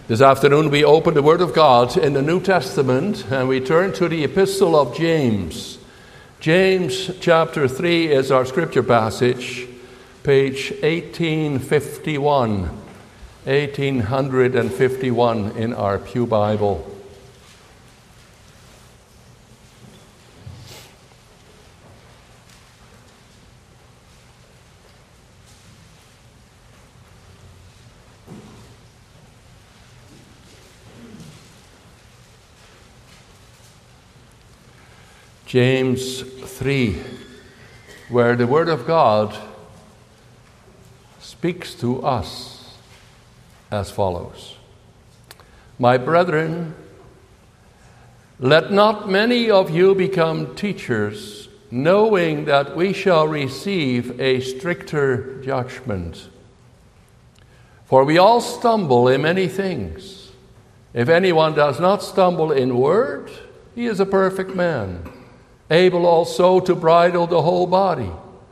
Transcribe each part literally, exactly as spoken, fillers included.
This afternoon we open the Word of God in the New Testament and we turn to the Epistle of James. James chapter three is our scripture passage, page eighteen fifty-one, eighteen fifty-one in our Pew Bible. James three, where the Word of God speaks to us as follows. My brethren, let not many of you become teachers, knowing that we shall receive a stricter judgment. For we all stumble in many things. If anyone does not stumble in word, he is a perfect man, able also to bridle the whole body.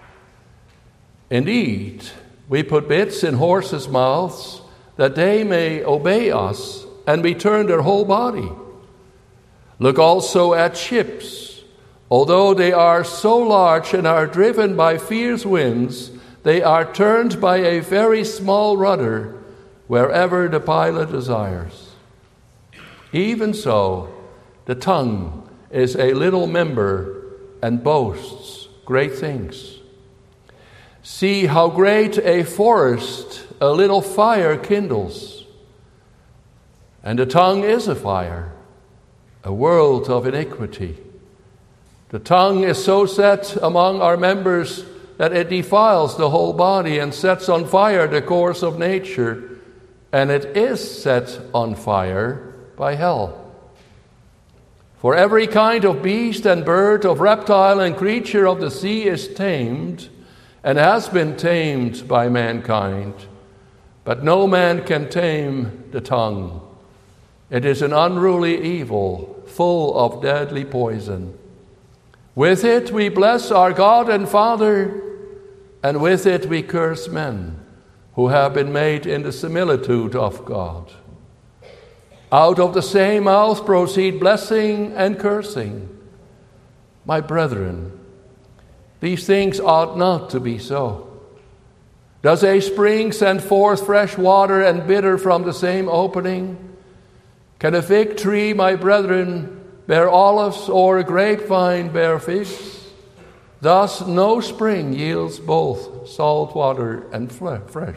Indeed, we put bits in horses' mouths that they may obey us, and we turn their whole body. Look also at ships. Although they are so large and are driven by fierce winds, they are turned by a very small rudder wherever the pilot desires. Even so, the tongue is a little member and boasts great things. See how great a forest a little fire kindles. And the tongue is a fire, a world of iniquity. The tongue is so set among our members that it defiles the whole body and sets on fire the course of nature, and it is set on fire by hell. For every kind of beast and bird, of reptile and creature of the sea is tamed, and has been tamed by mankind. But no man can tame the tongue. It is an unruly evil, full of deadly poison. With it we bless our God and Father, and with it we curse men, who have been made in the similitude of God. Out of the same mouth proceed blessing and cursing. My brethren, these things ought not to be so. Does a spring send forth fresh water and bitter from the same opening? Can a fig tree, my brethren, bear olives, or a grapevine bear figs? Thus no spring yields both salt water and fresh.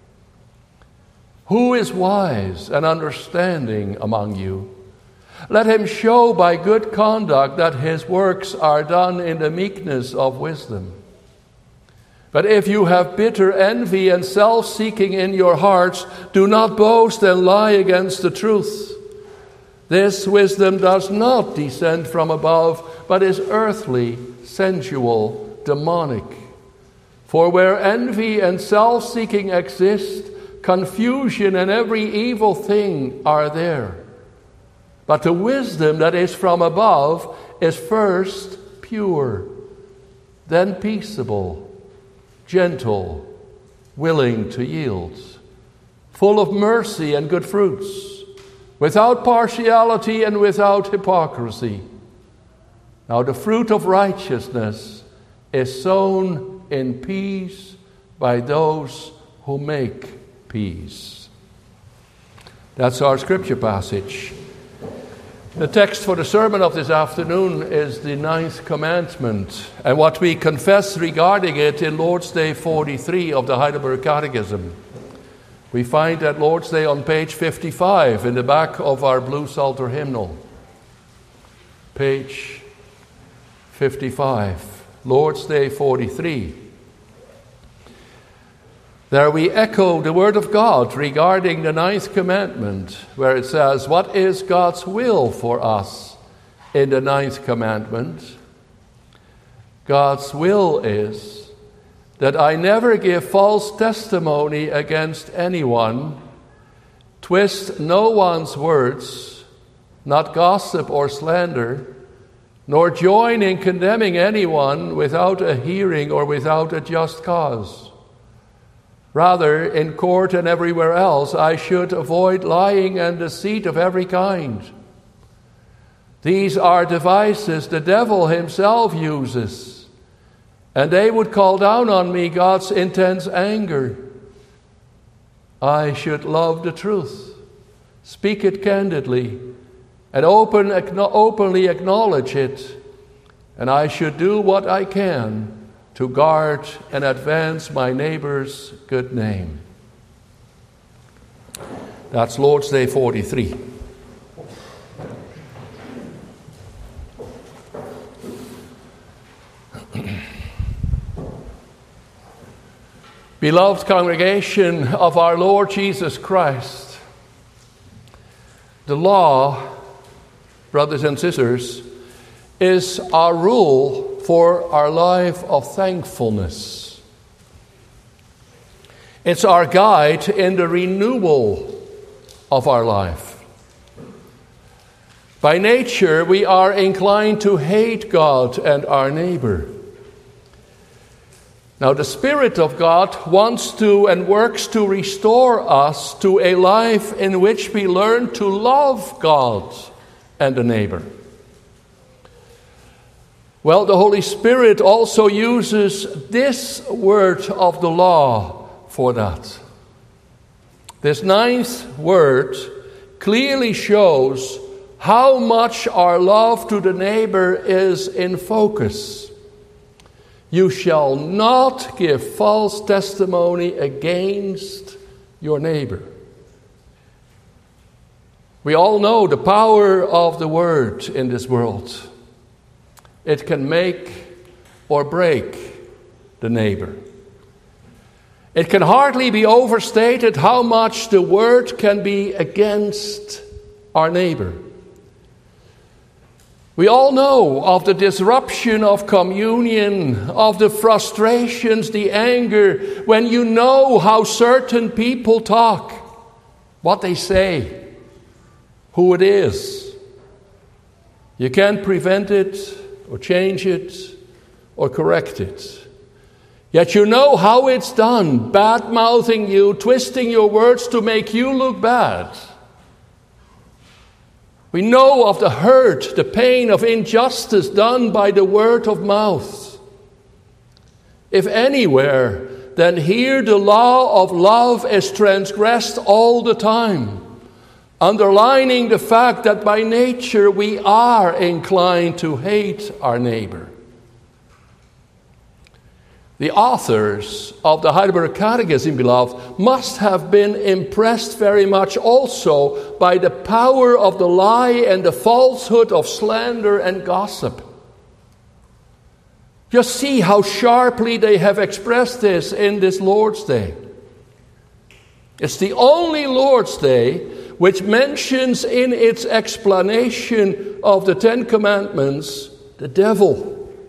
Who is wise and understanding among you? Let him show by good conduct that his works are done in the meekness of wisdom. But if you have bitter envy and self-seeking in your hearts, do not boast and lie against the truth. This wisdom does not descend from above, but is earthly, sensual, demonic. For where envy and self-seeking exist, confusion and every evil thing are there. But the wisdom that is from above is first pure, then peaceable, gentle, willing to yield, full of mercy and good fruits, without partiality and without hypocrisy. Now the fruit of righteousness is sown in peace by those who make peace. That's our scripture passage. The text for the sermon of this afternoon is the ninth commandment, and what we confess regarding it in Lord's Day forty-three of the Heidelberg Catechism. We find that Lord's Day on page fifty-five in the back of our blue Psalter hymnal. Page fifty-five, Lord's Day forty-three. There we echo the Word of God regarding the ninth commandment, where it says, what is God's will for us in the ninth commandment? God's will is that I never give false testimony against anyone, twist no one's words, not gossip or slander, nor join in condemning anyone without a hearing or without a just cause. Rather, in court and everywhere else, I should avoid lying and deceit of every kind. These are devices the devil himself uses, and they would call down on me God's intense anger. I should love the truth, speak it candidly, and open, openly acknowledge it, and I should do what I can to guard and advance my neighbor's good name. That's Lord's Day forty-three. Beloved congregation of our Lord Jesus Christ, the law, brothers and sisters, is our rule for our life of thankfulness. It's our guide in the renewal of our life. By nature, we are inclined to hate God and our neighbor. Now, the Spirit of God wants to and works to restore us to a life in which we learn to love God and the neighbor. Well, the Holy Spirit also uses this word of the law for that. This ninth word clearly shows how much our love to the neighbor is in focus. You shall not give false testimony against your neighbor. We all know the power of the word in this world. It can make or break the neighbor. It can hardly be overstated how much the word can be against our neighbor. We all know of the disruption of communion, of the frustrations, the anger, when you know how certain people talk, what they say, who it is. You can't prevent it or change it or correct it. Yet you know how it's done, bad-mouthing you, twisting your words to make you look bad. We know of the hurt, the pain of injustice done by the word of mouth. If anywhere, then here the law of love is transgressed all the time, underlining the fact that by nature we are inclined to hate our neighbor. The authors of the Heidelberg Catechism, beloved, must have been impressed very much also by the power of the lie and the falsehood of slander and gossip. Just see how sharply they have expressed this in this Lord's Day. It's the only Lord's Day which mentions in its explanation of the Ten Commandments the devil.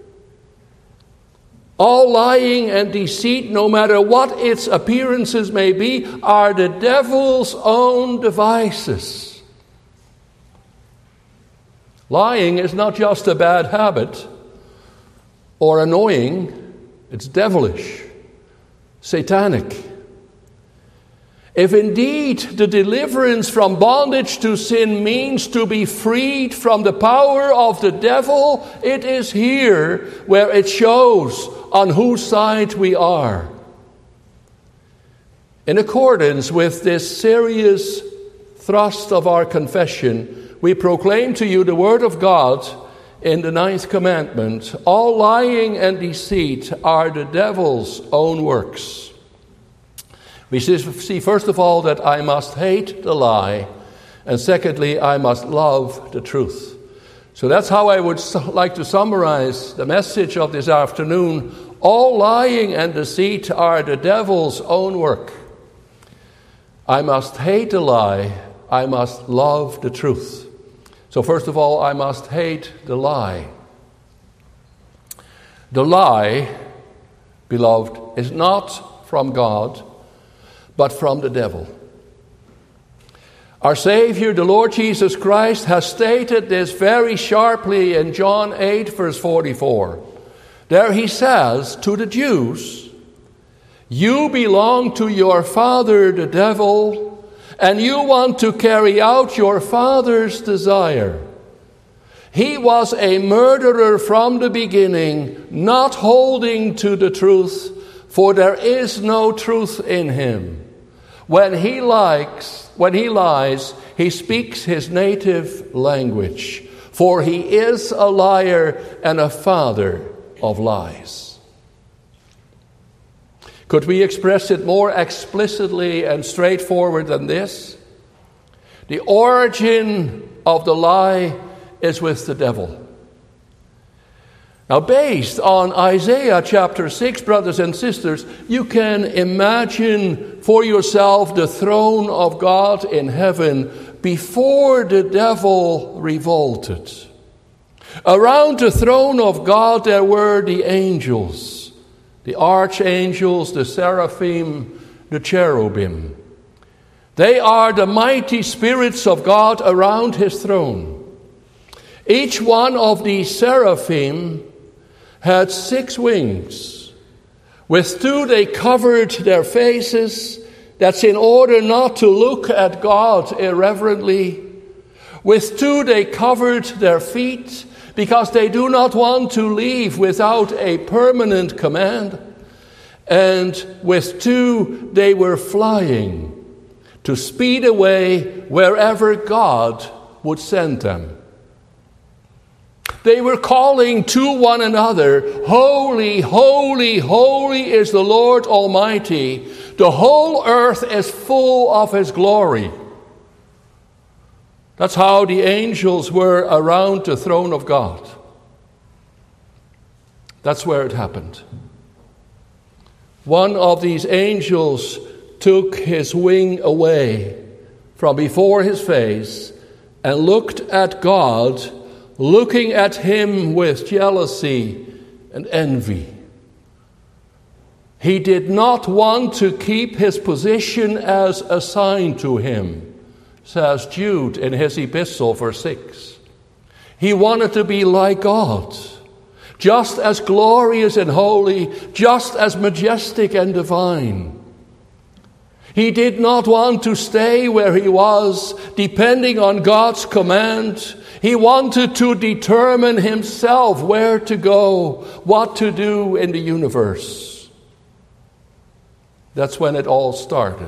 All lying and deceit, no matter what its appearances may be, are the devil's own devices. Lying is not just a bad habit or annoying, it's devilish, satanic. If indeed the deliverance from bondage to sin means to be freed from the power of the devil, it is here where it shows on whose side we are. In accordance with this serious thrust of our confession, we proclaim to you the word of God in the ninth commandment. All lying and deceit are the devil's own works. We see, first of all, that I must hate the lie, and secondly, I must love the truth. So that's how I would like to summarize the message of this afternoon. All lying and deceit are the devil's own work. I must hate the lie, I must love the truth. So first of all, I must hate the lie. The lie, beloved, is not from God, but from the devil. Our Savior, the Lord Jesus Christ, has stated this very sharply in John eight, verse forty-four. There he says to the Jews, You belong to your father, the devil, and you want to carry out your father's desire. He was a murderer from the beginning, not holding to the truth, for there is no truth in him. When he likes, when he lies, he speaks his native language, for he is a liar and a father of lies. Could we express it more explicitly and straightforward than this? The origin of the lie is with the devil. Now, based on Isaiah chapter six, brothers and sisters, you can imagine for yourself the throne of God in heaven before the devil revolted. Around the throne of God there were the angels, the archangels, the seraphim, the cherubim. They are the mighty spirits of God around his throne. Each one of these seraphim had six wings. With two they covered their faces. That's in order not to look at God irreverently. With two they covered their feet because they do not want to leave without a permanent command. And with two they were flying to speed away wherever God would send them. They were calling to one another, "Holy, holy, holy is the Lord Almighty. The whole earth is full of his glory." That's how the angels were around the throne of God. That's where it happened. One of these angels took his wing away from before his face and looked at God, looking at him with jealousy and envy. He did not want to keep his position as assigned to him, says Jude in his epistle, verse six. He wanted to be like God, just as glorious and holy, just as majestic and divine. He did not want to stay where he was, depending on God's command. He wanted to determine himself where to go, what to do in the universe. That's when it all started.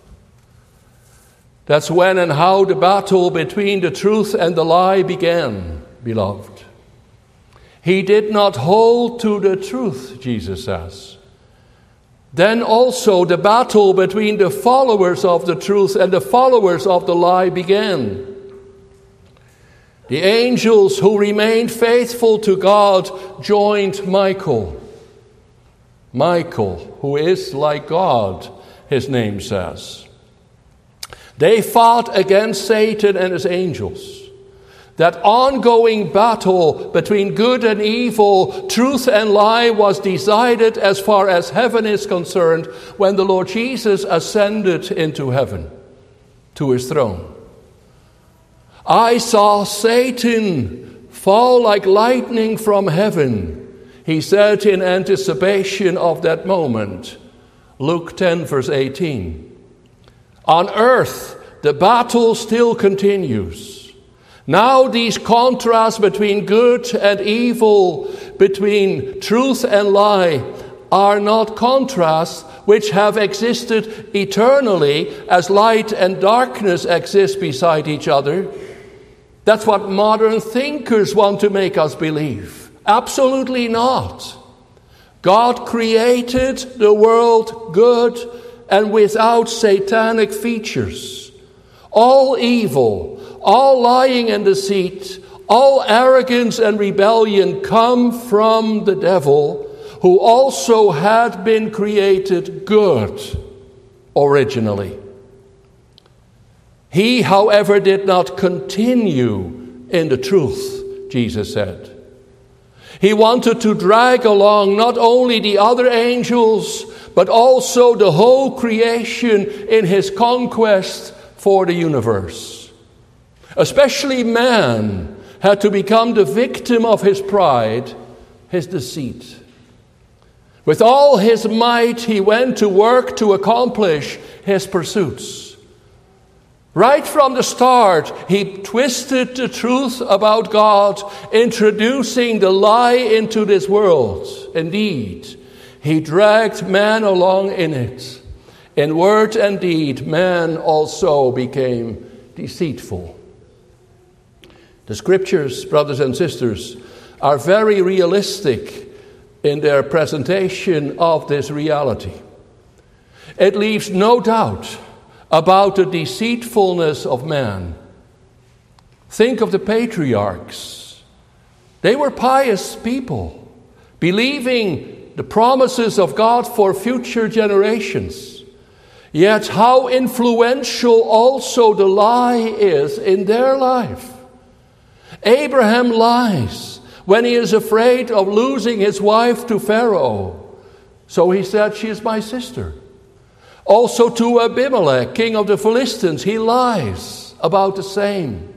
That's when and how the battle between the truth and the lie began, beloved. He did not hold to the truth, Jesus says. Then also the battle between the followers of the truth and the followers of the lie began. The angels who remained faithful to God joined Michael. Michael, who is like God, his name says. They fought against Satan and his angels. That ongoing battle between good and evil, truth and lie, was decided as far as heaven is concerned when the Lord Jesus ascended into heaven to his throne. I saw Satan fall like lightning from heaven, he said in anticipation of that moment. Luke ten, verse eighteen. On earth, the battle still continues. Now these contrasts between good and evil, between truth and lie, are not contrasts which have existed eternally as light and darkness exist beside each other. That's what modern thinkers want to make us believe. Absolutely not. God created the world good and without satanic features. All evil, all lying and deceit, all arrogance and rebellion come from the devil, who also had been created good originally. He, however, did not continue in the truth, Jesus said. He wanted to drag along not only the other angels, but also the whole creation in his conquest for the universe. Especially man had to become the victim of his pride, his deceit. With all his might, he went to work to accomplish his pursuits. Right from the start, he twisted the truth about God, introducing the lie into this world. Indeed, he dragged man along in it. In word and deed, man also became deceitful. The scriptures, brothers and sisters, are very realistic in their presentation of this reality. It leaves no doubt about the deceitfulness of man. Think of the patriarchs. They were pious people, believing the promises of God for future generations. Yet how influential also the lie is in their life. Abraham lies when he is afraid of losing his wife to Pharaoh. So he said, "She is my sister." Also to Abimelech, king of the Philistines, he lies about the same.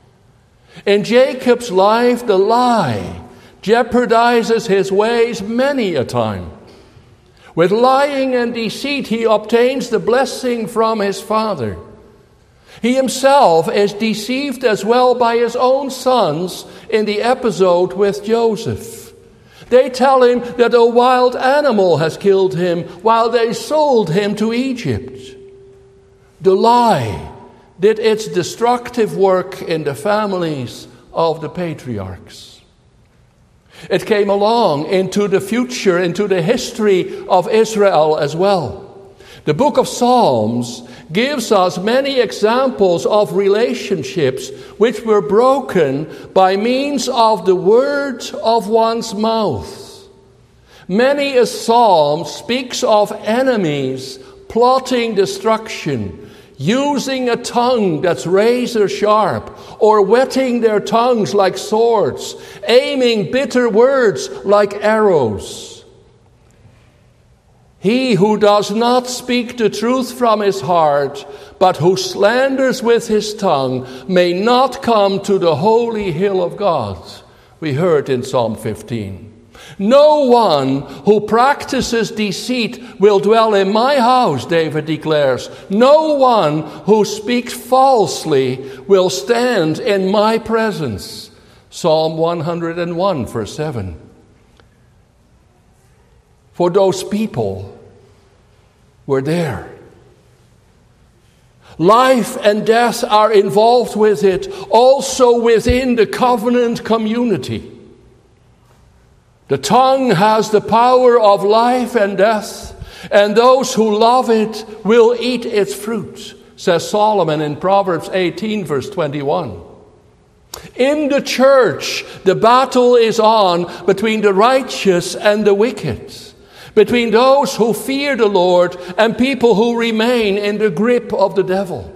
In Jacob's life, the lie jeopardizes his ways many a time. With lying and deceit, he obtains the blessing from his father. He himself is deceived as well by his own sons in the episode with Joseph. They tell him that a wild animal has killed him while they sold him to Egypt. The lie did its destructive work in the families of the patriarchs. It came along into the future, into the history of Israel as well. The book of Psalms gives us many examples of relationships which were broken by means of the word of one's mouth. Many a psalm speaks of enemies plotting destruction, using a tongue that's razor sharp, or whetting their tongues like swords, aiming bitter words like arrows. He who does not speak the truth from his heart, but who slanders with his tongue, may not come to the holy hill of God. We heard in Psalm fifteen. No one who practices deceit will dwell in my house, David declares. No one who speaks falsely will stand in my presence. Psalm one hundred one, verse seven. For those people were there. Life and death are involved with it, also within the covenant community. The tongue has the power of life and death, and those who love it will eat its fruit, says Solomon in Proverbs eighteen, verse twenty-one. In the church, the battle is on between the righteous and the wicked, between those who fear the Lord and people who remain in the grip of the devil.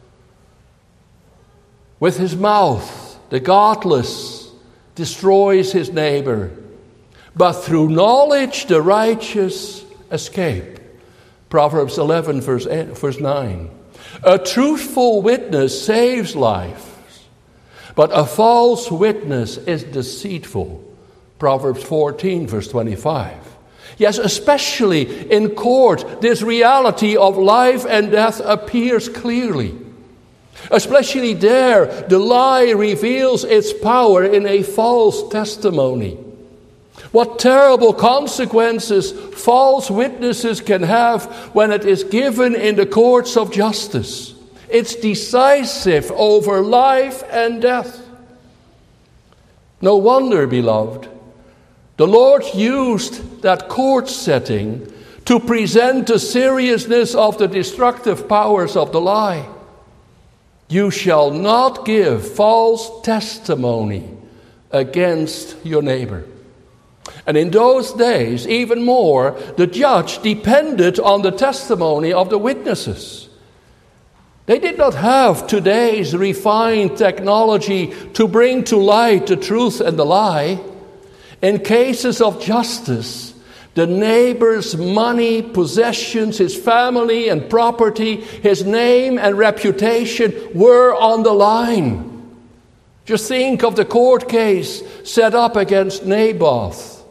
With his mouth, the godless destroys his neighbor, but through knowledge the righteous escape. Proverbs eleven, verse eight, verse nine. A truthful witness saves lives, but a false witness is deceitful. Proverbs fourteen, verse twenty-five. Yes, especially in court, this reality of life and death appears clearly. Especially there, the lie reveals its power in a false testimony. What terrible consequences false witnesses can have when it is given in the courts of justice. It's decisive over life and death. No wonder, beloved, the Lord used that court setting to present the seriousness of the destructive powers of the lie. You shall not give false testimony against your neighbor. And in those days, even more, the judge depended on the testimony of the witnesses. They did not have today's refined technology to bring to light the truth and the lie. In cases of justice, the neighbor's money, possessions, his family and property, his name and reputation were on the line. Just think of the court case set up against Naboth.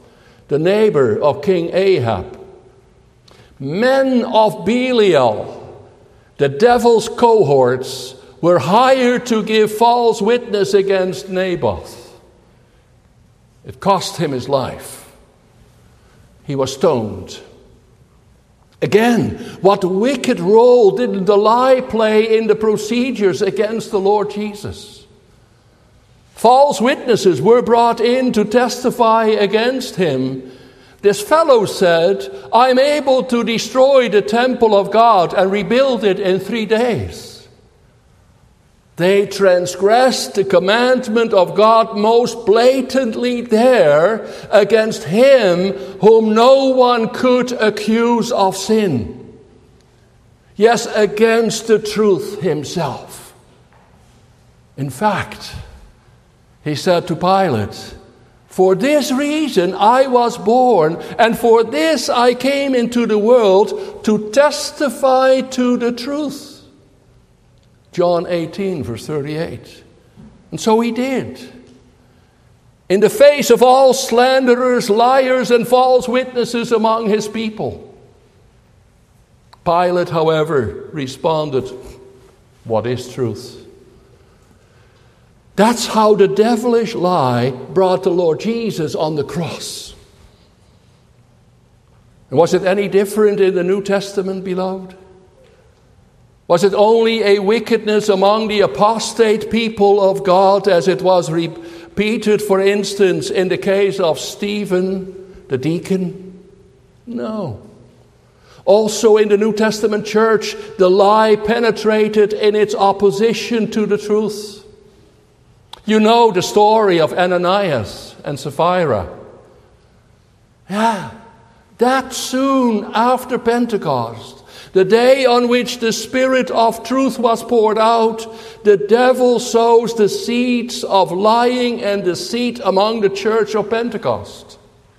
the neighbor of King Ahab. Men of Belial, the devil's cohorts, were hired to give false witness against Naboth. It cost him his life. He was stoned. Again, what wicked role did the lie play in the procedures against the Lord Jesus? False witnesses were brought in to testify against him. This fellow said, "I'm able to destroy the temple of God and rebuild it in three days." They transgressed the commandment of God most blatantly there against him whom no one could accuse of sin. Yes, against the truth himself. In fact, he said to Pilate, "For this reason I was born, and for this I came into the world, to testify to the truth." John eighteen, verse thirty-eight. And so he did. In the face of all slanderers, liars, and false witnesses among his people. Pilate, however, responded, "What is truth?" That's how the devilish lie brought the Lord Jesus on the cross. And was it any different in the New Testament, beloved? Was it only a wickedness among the apostate people of God, as it was repeated, for instance, in the case of Stephen, the deacon? No. Also in the New Testament church, the lie penetrated in its opposition to the truth. You know the story of Ananias and Sapphira. Yeah, that soon after Pentecost, the day on which the Spirit of truth was poured out, the devil sows the seeds of lying and deceit among the church of Pentecost.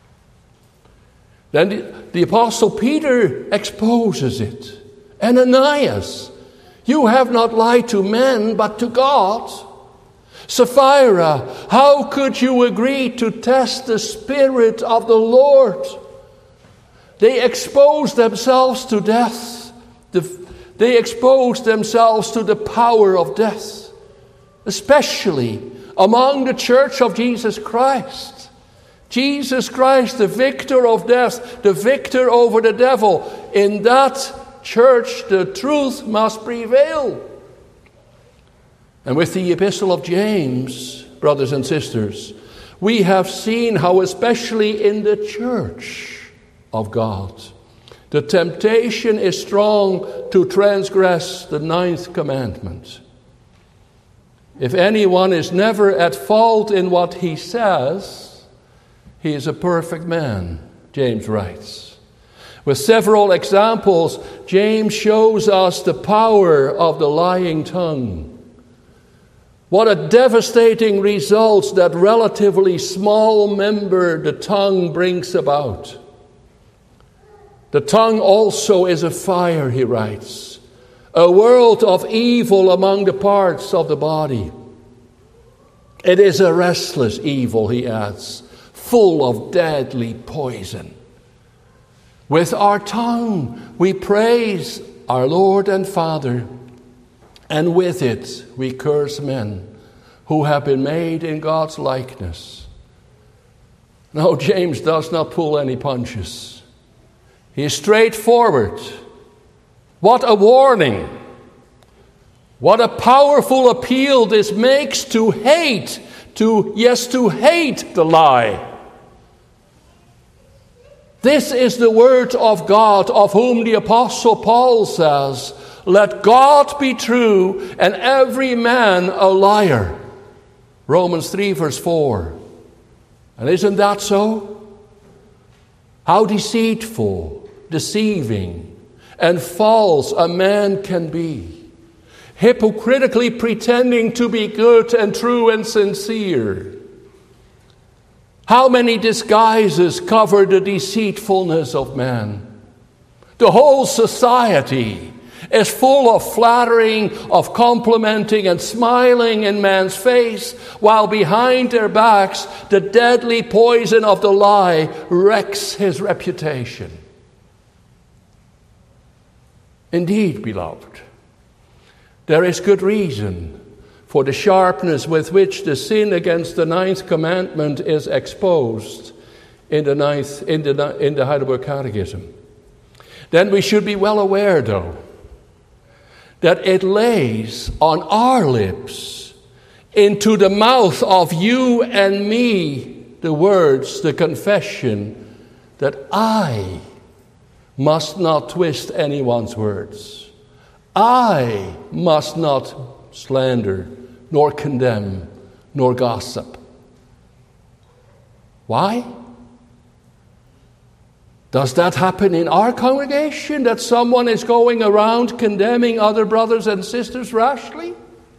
Then the, the Apostle Peter exposes it. "Ananias, you have not lied to men, but to God. Sapphira, how could you agree to test the Spirit of the Lord?" They exposed themselves to death. They exposed themselves to the power of death, especially among the church of Jesus Christ. Jesus Christ, the victor of death, the victor over the devil. In that church, the truth must prevail. And with the epistle of James, brothers and sisters, we have seen how, especially in the church of God, the temptation is strong to transgress the ninth commandment. If anyone is never at fault in what he says, he is a perfect man, James writes. With several examples, James shows us the power of the lying tongue. What a devastating result that relatively small member, the tongue, brings about. The tongue also is a fire, he writes, a world of evil among the parts of the body. It is a restless evil, he adds, full of deadly poison. With our tongue we praise our Lord and Father, and with it we curse men who have been made in God's likeness. No, James does not pull any punches. He is straightforward. What a warning. What a powerful appeal this makes to hate, to, yes, to hate the lie. This is the word of God, of whom the Apostle Paul says, "Let God be true and every man a liar." Romans three, verse four. And isn't that so? How deceitful, deceiving, and false a man can be, hypocritically pretending to be good and true and sincere. How many disguises cover the deceitfulness of man? The whole society is full of flattering, of complimenting and smiling in man's face, while behind their backs the deadly poison of the lie wrecks his reputation. Indeed, beloved, there is good reason for the sharpness with which the sin against the ninth commandment is exposed in the ninth in the in the Heidelberg Catechism. Then we should be well aware, though, that it lays on our lips, into the mouth of you and me, the words, the confession, that I must not twist anyone's words. I must not slander, nor condemn, nor gossip. Why? Does that happen in our congregation, that someone is going around condemning other brothers and sisters rashly?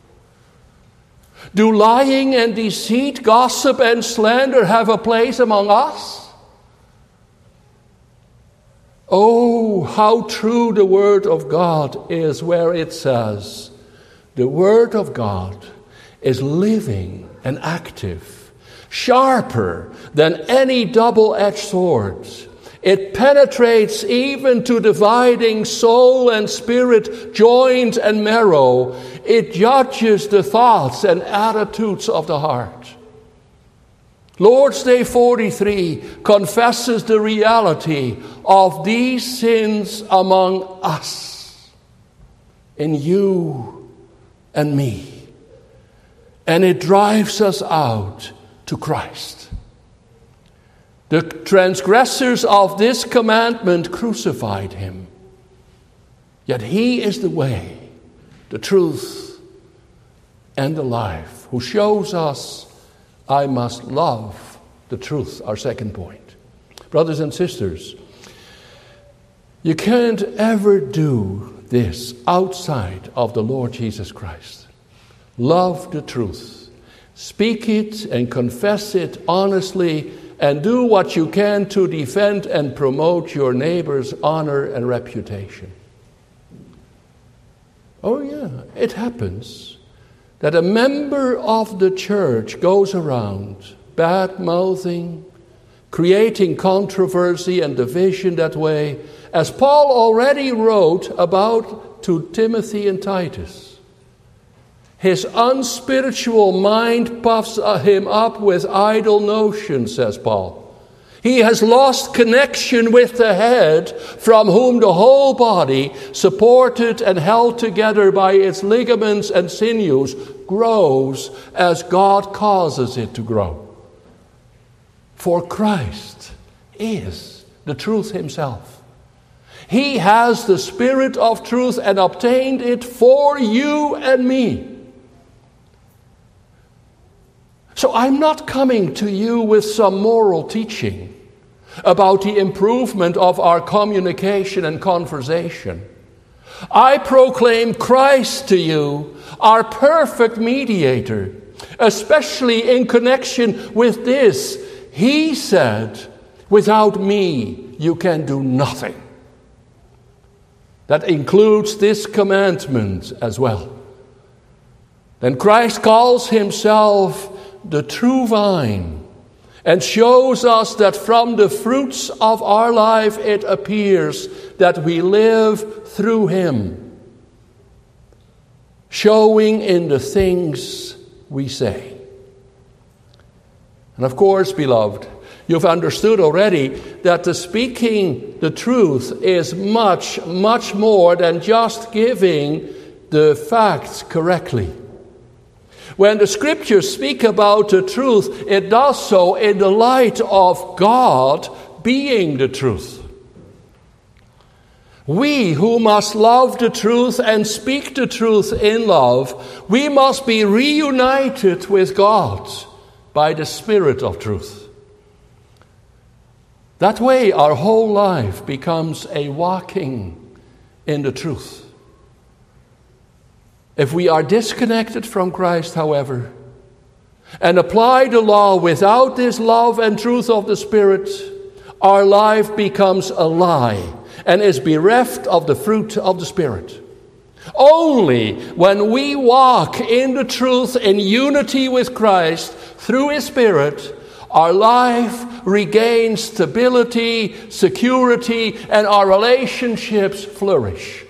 Do lying and deceit, gossip and slander have a place among us? Oh, how true the Word of God is, where it says, the Word of God is living and active, sharper than any double-edged sword. It penetrates even to dividing soul and spirit, joint and marrow. It judges the thoughts and attitudes of the heart. Lord's Day forty-three confesses the reality of these sins among us, in you and me. And it drives us out to Christ. The transgressors of this commandment crucified him. Yet he is the way, the truth, and the life, who shows us I must love the truth, our second point. Brothers and sisters, you can't ever do this outside of the Lord Jesus Christ. Love the truth. Speak it and confess it honestly, and do what you can to defend and promote your neighbor's honor and reputation. Oh yeah, it happens that a member of the church goes around bad-mouthing, creating controversy and division that way, as Paul already wrote about to Timothy and Titus. His unspiritual mind puffs him up with idle notions, says Paul. He has lost connection with the head, from whom the whole body, supported and held together by its ligaments and sinews, grows as God causes it to grow. For Christ is the truth himself. He has the Spirit of truth and obtained it for you and me. So I'm not coming to you with some moral teaching about the improvement of our communication and conversation. I proclaim Christ to you, our perfect mediator, especially in connection with this. He said, without me you can do nothing. That includes this commandment as well. Then Christ calls himself the true vine, and shows us that from the fruits of our life it appears that we live through him, showing in the things we say. And of course, beloved, you've understood already that the speaking the truth is much, much more than just giving the facts correctly. When the scriptures speak about the truth, it does so in the light of God being the truth. We who must love the truth and speak the truth in love, we must be reunited with God by the Spirit of truth. That way our whole life becomes a walking in the truth. If we are disconnected from Christ, however, and apply the law without this love and truth of the Spirit, our life becomes a lie and is bereft of the fruit of the Spirit. Only when we walk in the truth in unity with Christ through His Spirit, our life regains stability, security, and our relationships flourish.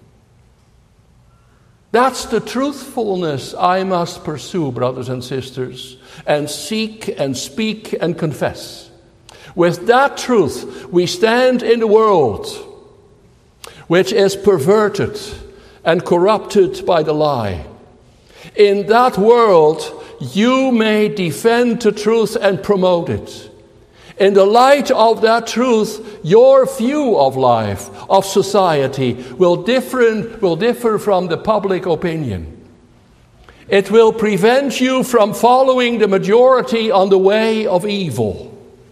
That's the truthfulness I must pursue, brothers and sisters, and seek and speak and confess. With that truth, we stand in the world, which is perverted and corrupted by the lie. In that world, you may defend the truth and promote it. In the light of that truth, your view of life, of society, will differ, will differ from the public opinion. It will prevent you from following the majority on the way of evil.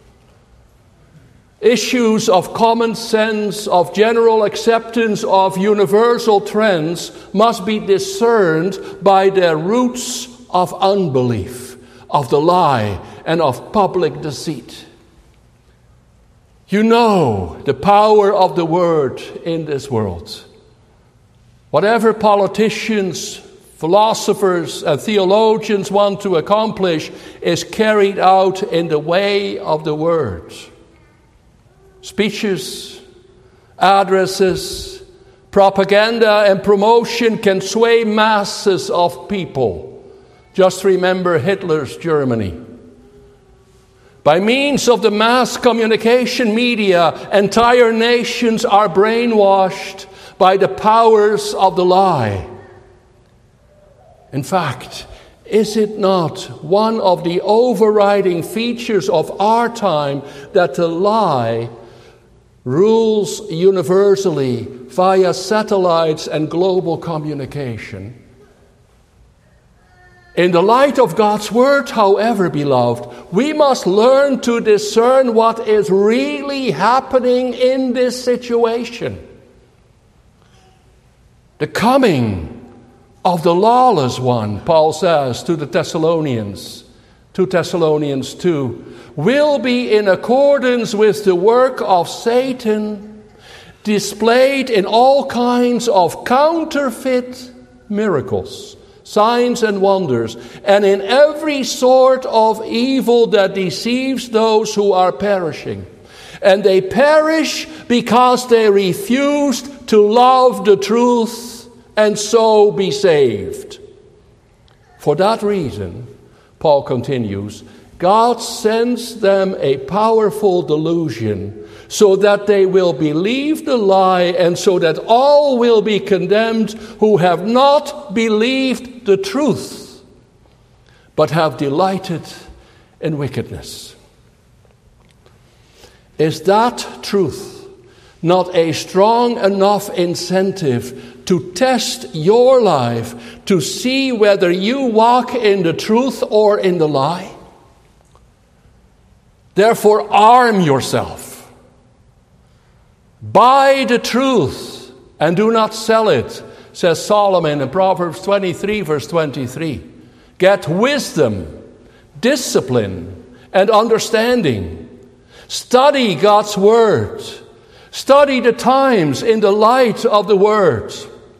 Issues of common sense, of general acceptance, of universal trends must be discerned by their roots of unbelief, of the lie, and of public deceit. You know the power of the word in this world. Whatever politicians, philosophers, and theologians want to accomplish is carried out in the way of the word. Speeches, addresses, propaganda, and promotion can sway masses of people. Just remember Hitler's Germany. By means of the mass communication media, entire nations are brainwashed by the powers of the lie. In fact, is it not one of the overriding features of our time that the lie rules universally via satellites and global communication? In the light of God's word, however, beloved, we must learn to discern what is really happening in this situation. The coming of the lawless one, Paul says to the Thessalonians, two Thessalonians two, will be in accordance with the work of Satan, displayed in all kinds of counterfeit miracles, signs and wonders, and in every sort of evil that deceives those who are perishing. And they perish because they refused to love the truth and so be saved. For that reason, Paul continues, God sends them a powerful delusion so that they will believe the lie and so that all will be condemned who have not believed the truth but have delighted in wickedness. Is that truth not a strong enough incentive to test your life to see whether you walk in the truth or in the lie? Therefore, arm yourself. Buy the truth and do not sell it, says Solomon in Proverbs twenty-three, verse twenty-three. Get wisdom, discipline, and understanding. Study God's word. Study the times in the light of the word.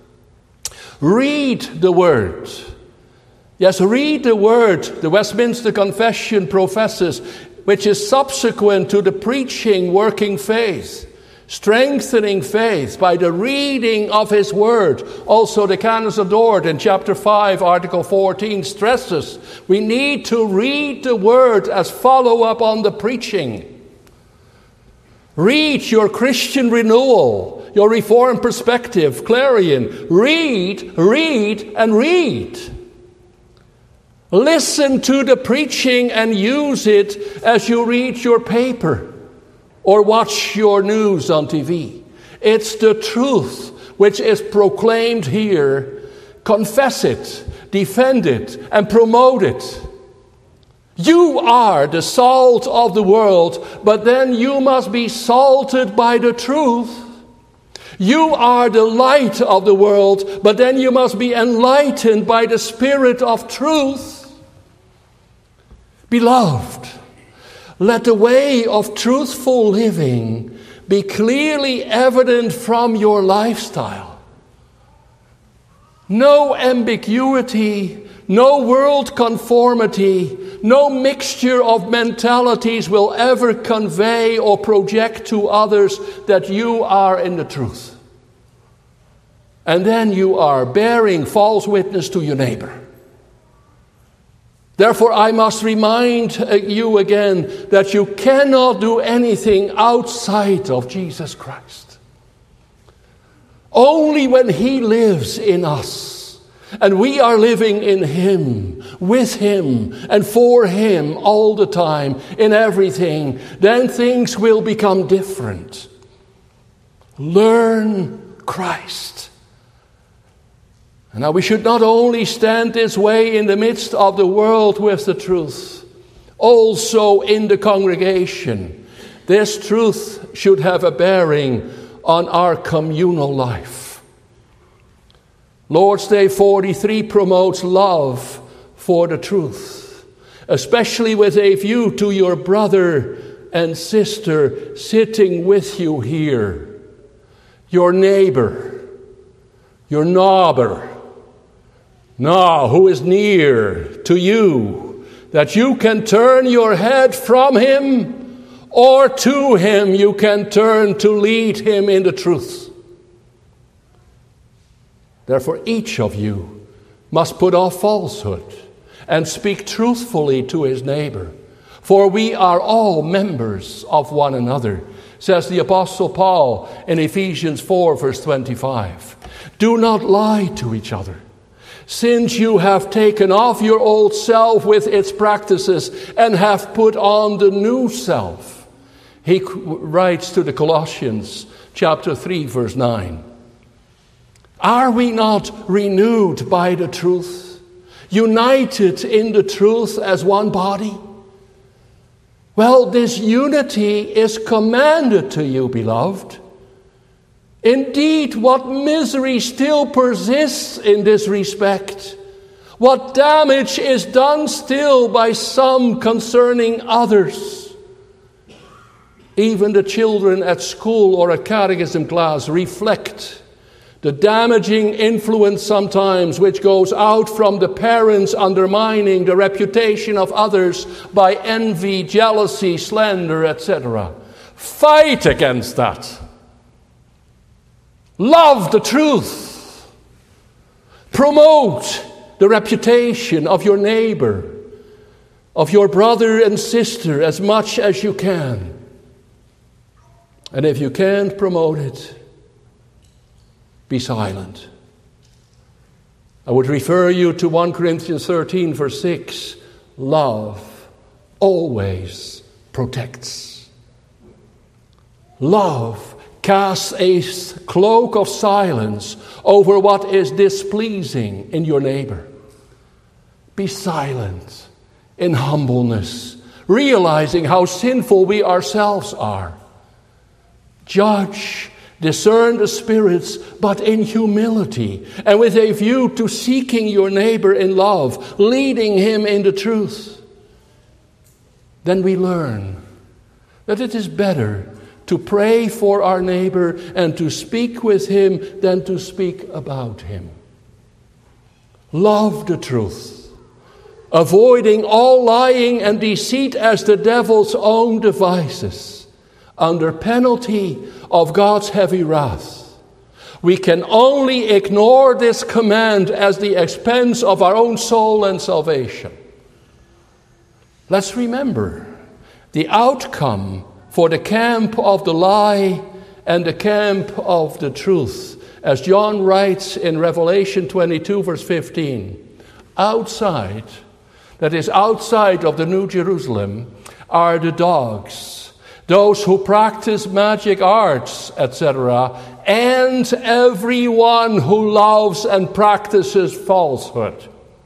Read the word. Yes, read the word, the Westminster Confession professes, which is subsequent to the preaching, working faith, strengthening faith by the reading of His Word. Also, the Canons of Dort in chapter five, article fourteen stresses we need to read the Word as follow-up on the preaching. Read your Christian Renewal, your Reformed Perspective, Clarion. Read, read, and read. Listen to the preaching and use it as you read your paper or watch your news on T V. It's the truth which is proclaimed here. Confess it, defend it, and promote it. You are the salt of the world, but then you must be salted by the truth. You are the light of the world, but then you must be enlightened by the Spirit of truth. Beloved, let the way of truthful living be clearly evident from your lifestyle. No ambiguity, no world conformity, no mixture of mentalities will ever convey or project to others that you are in the truth. And then you are bearing false witness to your neighbor. Therefore, I must remind you again that you cannot do anything outside of Jesus Christ. Only when He lives in us, and we are living in Him, with Him, and for Him all the time, in everything, then things will become different. Learn Christ. And now we should not only stand this way in the midst of the world with the truth, also in the congregation. This truth should have a bearing on our communal life. Lord's Day forty-three promotes love for the truth, especially with a view to your brother and sister sitting with you here, your neighbor, your neighbor, now who is near to you, that you can turn your head from him, or to him you can turn to lead him in the truth. Therefore, each of you must put off falsehood and speak truthfully to his neighbor. For we are all members of one another, says the Apostle Paul in Ephesians four, verse twenty-five. Do not lie to each other, since you have taken off your old self with its practices and have put on the new self. He writes to the Colossians, chapter three, verse nine. Are we not renewed by the truth, united in the truth as one body? Well, this unity is commanded to you, beloved. Indeed, what misery still persists in this respect? What damage is done still by some concerning others? Even the children at school or at catechism class reflect the damaging influence sometimes which goes out from the parents undermining the reputation of others by envy, jealousy, slander, et cetera. Fight against that. Love the truth. Promote the reputation of your neighbor, of your brother and sister as much as you can. And if you can't promote it, be silent. I would refer you to First Corinthians thirteen, verse six. Love always protects. Love casts a cloak of silence over what is displeasing in your neighbor. Be silent in humbleness, realizing how sinful we ourselves are. Judge, discern the spirits, but in humility, and with a view to seeking your neighbor in love, leading him in the truth. Then we learn that it is better to pray for our neighbor and to speak with him than to speak about him. Love the truth, avoiding all lying and deceit as the devil's own devices, under penalty of God's heavy wrath. We can only ignore this command at the expense of our own soul and salvation. Let's remember the outcome for the camp of the lie and the camp of the truth. As John writes in Revelation twenty-two, verse fifteen, outside, that is outside of the New Jerusalem, are the dogs, those who practice magic arts, et cetera, and everyone who loves and practices falsehood.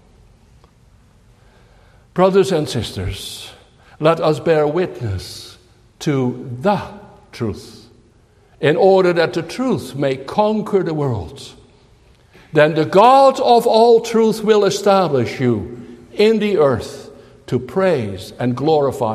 Brothers and sisters, let us bear witness to the truth, in order that the truth may conquer the world. Then the God of all truth will establish you in the earth to praise and glorify